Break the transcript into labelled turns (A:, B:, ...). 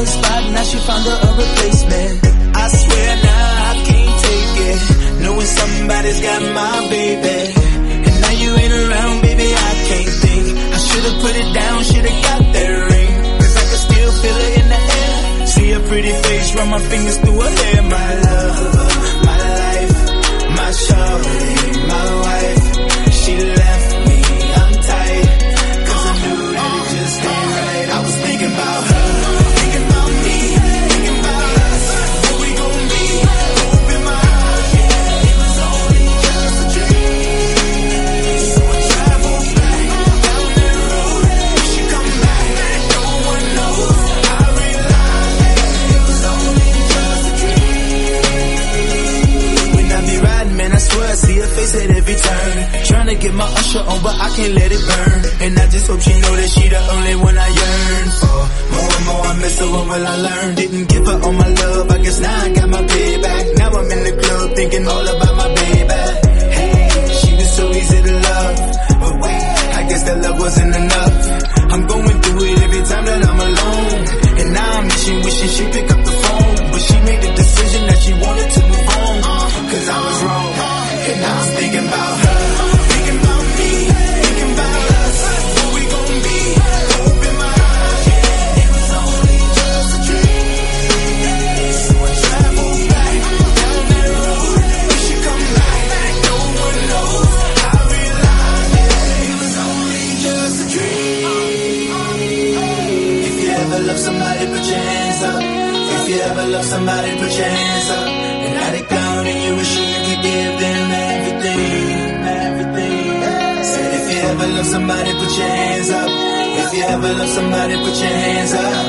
A: the spot, now she found her a replacement. I swear now I can't take it, knowing somebody's got my baby. And now you ain't around, baby, I can't think. I should've put it down, should've got that ring, cause I can still feel it in the air. See her pretty face, run my fingers through her hair. My love, my life, my shorty, my wife. She left me, I'm tight, cause I knew that it just ain't right. I was thinking about her, thinking about me, thinking about us, what we gon' be. Hope in my heart, yeah, it was only just a dream. So I travel back down that road, wish you come back, no one knows. I realized that it was only just a dream. When I be riding, man, I swear I see her face at every turn. Trying to get my usher on, but I can't let it burn. And I just hope she know that she the only one I yearn for. More and more I miss her, what will I learn? Didn't give her all my love, I guess now I got my payback. Now I'm in the club thinking all about my baby. Hey, she was so easy to love, but wait, I guess that love wasn't enough. I'm going through it every time that I'm alone, and now I'm wishing she'd pick up the phone. But she made the decision that she wanted to move on, cause I was wrong. And I was thinking about her, thinking about me, thinking about us, what we gon' be. Hope in my heart, yeah, it was only just a dream. So I travel back down that road, wish you come back, no one knows. I realized, yeah, it was only just a dream. If you ever love somebody, put your hands up. If you ever love somebody, put your hands up. And now they gone and you wishing you could give them everything, everything. Said if you ever love somebody, put your hands up. If you ever love somebody, put your hands up.